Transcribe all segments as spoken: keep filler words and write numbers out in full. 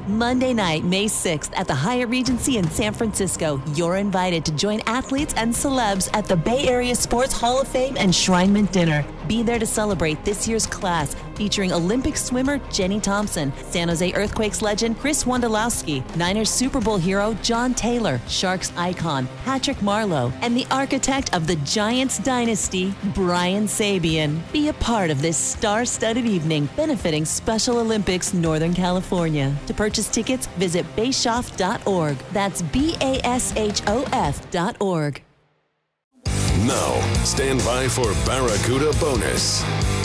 Monday night, May sixth at the Hyatt Regency in San Francisco. You're invited to join athletes and celebs at the Bay Area Sports Hall of Fame Enshrinement Dinner. Be there to celebrate this year's class, featuring Olympic swimmer Jenny Thompson, San Jose Earthquakes legend Chris Wondolowski, Niners Super Bowl hero John Taylor, Sharks icon Patrick Marleau, and the architect of the Giants dynasty, Brian Sabian. Be a part of this star-studded evening benefiting Special Olympics Northern California. To purchase tickets, visit bashoff dot org. That's B A S H O F dot org. Now, stand by for Barracuda Bonus.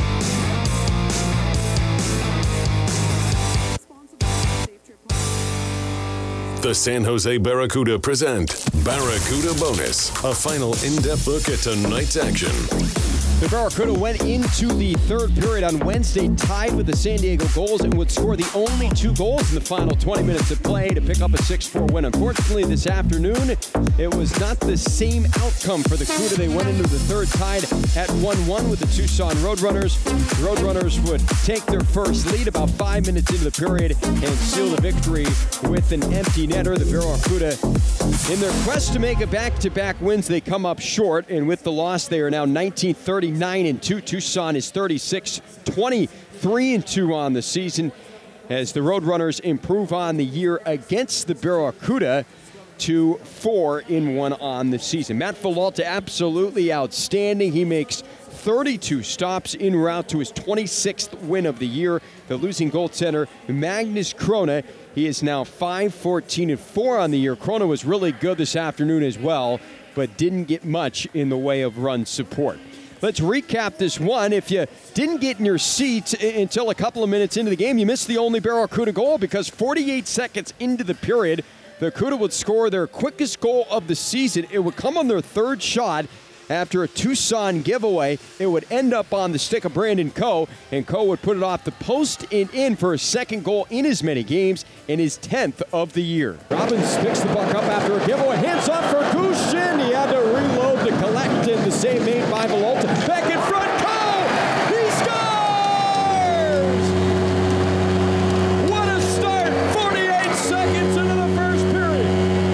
The San Jose Barracuda present Barracuda Bonus, a final in-depth look at tonight's action. The Barracuda went into the third period on Wednesday tied with the San Diego Gulls and would score the only two goals in the final twenty minutes of play to pick up a six four win. Unfortunately, this afternoon, it was not the same outcome for the Cuda. They went into the third tied at one one with the Tucson Roadrunners. The Roadrunners would take their first lead about five minutes into the period and seal the victory with an empty netter. The Barracuda, in their quest to make a back-to-back wins, they come up short, and with the loss, they are now nineteen thirty-nine and two. Tucson is thirty-six twenty-three and two on the season as the Roadrunners improve on the year against the Barracuda to four and one on the season. Matt Villalta absolutely outstanding. He makes thirty-two stops en route to his twenty-sixth win of the year. The losing goaltender, Magnus Krona, he is now five fourteen and four on the year. Krona was really good this afternoon as well, but didn't get much in the way of run support. Let's recap this one. If you didn't get in your seats until a couple of minutes into the game, you missed the only Barracuda goal because forty-eight seconds into the period, the Cuda would score their quickest goal of the season. It would come on their third shot after a Tucson giveaway. It would end up on the stick of Brandon Coe, and Coe would put it off the post and in for his second goal in as many games and his tenth of the year. Robbins picks the puck up after a giveaway. Hands off for Gushin. He had to reload to collect it. The save made by Villalta. Back in front, Coe! He scores! What a start! forty-eight seconds into the first period.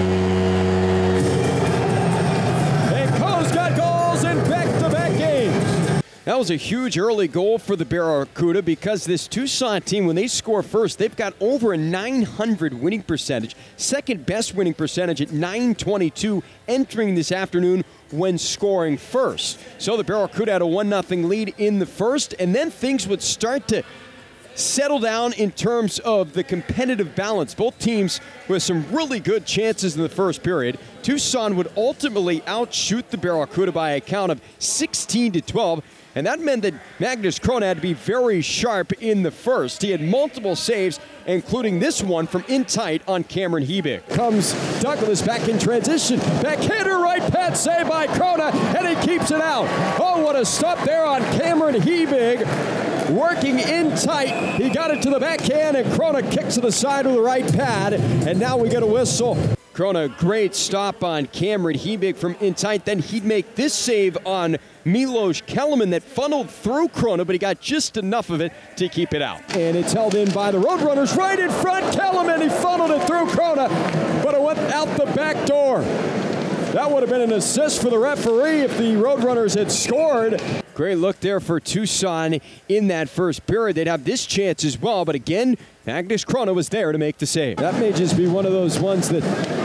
And Coe's got goals in back-to-back games. That was a huge early goal for the Barracuda because this Tucson team, when they score first, they've got over a nine hundred winning percentage, second best winning percentage at nine twenty-two entering this afternoon when scoring first. So the Barracuda had a one nothing lead in the first, and then things would start to settle down in terms of the competitive balance. Both teams with some really good chances in the first period. Tucson would ultimately outshoot the Barracuda by a count of sixteen to twelve. And that meant that Magnus Krona had to be very sharp in the first. He had multiple saves, including this one from in tight on Cameron Hebig. Comes Douglas back in transition. Backhander right pad save by Krona, and he keeps it out. Oh, what a stop there on Cameron Hebig. Working in tight. He got it to the backhand, and Krona kicks to the side of the right pad. And now we get a whistle. Krona, great stop on Cameron Hebig from in tight. Then he'd make this save on Milos Kellerman that funneled through Krona, but he got just enough of it to keep it out. And it's held in by the Roadrunners right in front. Kellerman, he funneled it through Krona, but it went out the back door. That would have been an assist for the referee if the Roadrunners had scored. Great look there for Tucson in that first period. They'd have this chance as well, but again, Magnus Krona was there to make the save. That may just be one of those ones that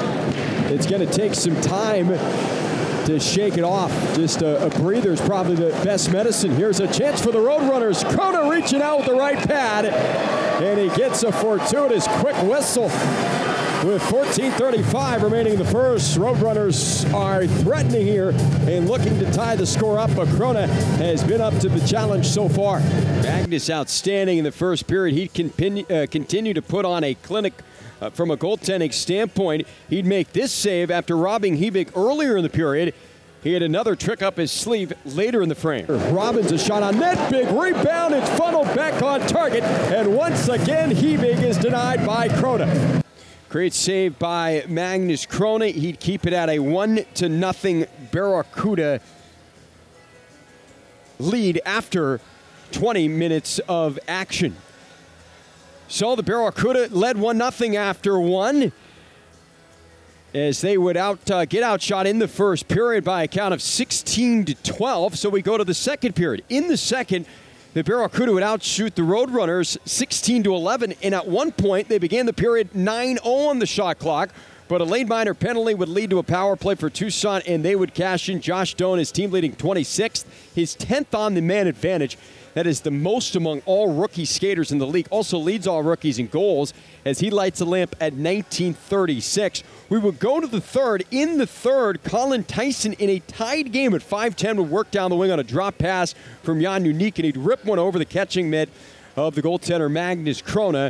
it's going to take some time to shake it off. Just a, a breather is probably the best medicine. Here's a chance for the Roadrunners. Krona reaching out with the right pad, and he gets a fortuitous quick whistle. With fourteen thirty-five remaining in the first, Roadrunners are threatening here and looking to tie the score up, but Krona has been up to the challenge so far. Magnus outstanding in the first period. He'd continue, uh, continue to put on a clinic uh, from a goaltending standpoint. He'd make this save after robbing Hebig earlier in the period. He had another trick up his sleeve later in the frame. Robbins a shot on net, big rebound, it's funneled back on target, and once again Hebig is denied by Krona. Great save by Magnus Krona. He'd keep it at a one to nothing Barracuda lead after twenty minutes of action. So the Barracuda led one nothing after one, as they would out uh, get outshot in the first period by a count of sixteen to twelve. So we go to the second period. In the second, the Barracuda would outshoot the Roadrunners sixteen to eleven, and at one point they began the period nine oh on the shot clock. But a late minor penalty would lead to a power play for Tucson, and they would cash in. Josh Doan, his team leading twenty-sixth, his tenth on the man advantage. That is the most among all rookie skaters in the league. Also leads all rookies in goals as he lights a lamp at nineteen thirty-six. We will go to the third. In the third, Colin Tyson in a tied game at five ten would work down the wing on a drop pass from Jan Unique, and he'd rip one over the catching mitt of the goaltender Magnus Krona.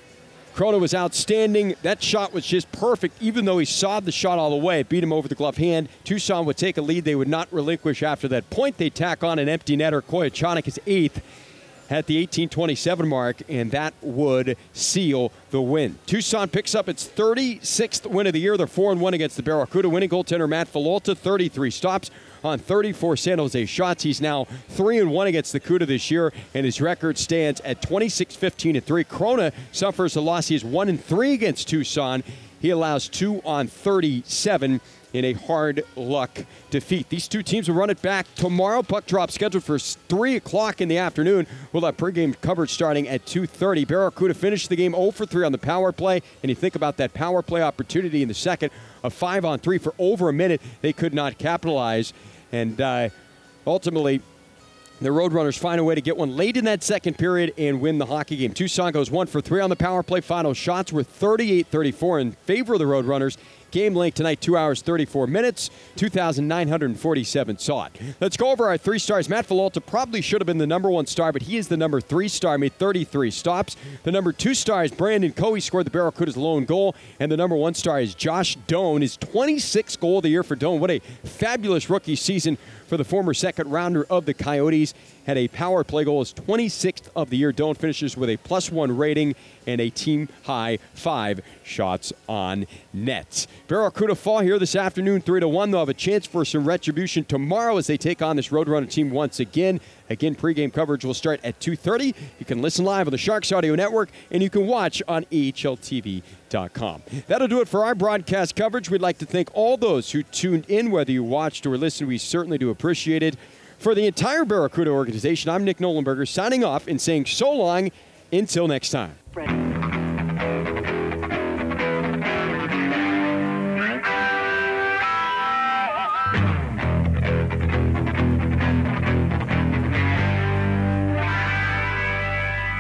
Krona was outstanding. That shot was just perfect, even though he sawed the shot all the way. It beat him over the glove hand. Tucson would take a lead they would not relinquish after that point. They tack on an empty netter. Koyachanik is eighth at the eighteen twenty-seven mark, and that would seal the win. Tucson picks up its thirty-sixth win of the year. They're four and one against the Barracuda. Winning goaltender Matt Villalta, thirty-three stops on thirty-four San Jose shots. He's now three and one against the Cuda this year, and his record stands at twenty-six fifteen and three. Krona suffers a loss. He is one and three against Tucson. He allows two on thirty-seven in a hard luck defeat. These two teams will run it back tomorrow. Puck drop scheduled for three o'clock in the afternoon. We'll have pregame coverage starting at two thirty. Barracuda finished the game oh for three on the power play, and you think about that power play opportunity in the second, a five on three for over a minute. They could not capitalize, and uh, ultimately the Roadrunners find a way to get one late in that second period and win the hockey game. Tucson goes one for three on the power play. Final shots were thirty-eight thirty-four in favor of the Roadrunners. Game length tonight, two hours, thirty-four minutes, two thousand nine hundred forty-seven saw it. Let's go over our three stars. Matt Villalta probably should have been the number one star, but he is the number three star, made thirty-three stops. The number two star is Brandon Coe. He scored the Barracuda's lone goal. And the number one star is Josh Doan, his twenty-sixth goal of the year for Doan. What a fabulous rookie season for the former second rounder of the Coyotes. Had a power play goal, his twenty-sixth of the year. Doan finishes with a plus one rating and a team-high five shots on net. Barracuda fall here this afternoon, three to one. They'll have a chance for some retribution tomorrow as they take on this Roadrunner team once again. Again, pregame coverage will start at two thirty. You can listen live on the Sharks Audio Network, and you can watch on A H L T V dot com. That'll do it for our broadcast coverage. We'd like to thank all those who tuned in, whether you watched or listened. We certainly do appreciate it. For the entire Barracuda organization, I'm Nick Nolenberger signing off and saying so long until next time.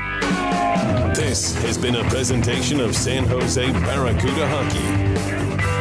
This has been a presentation of San Jose Barracuda Hockey.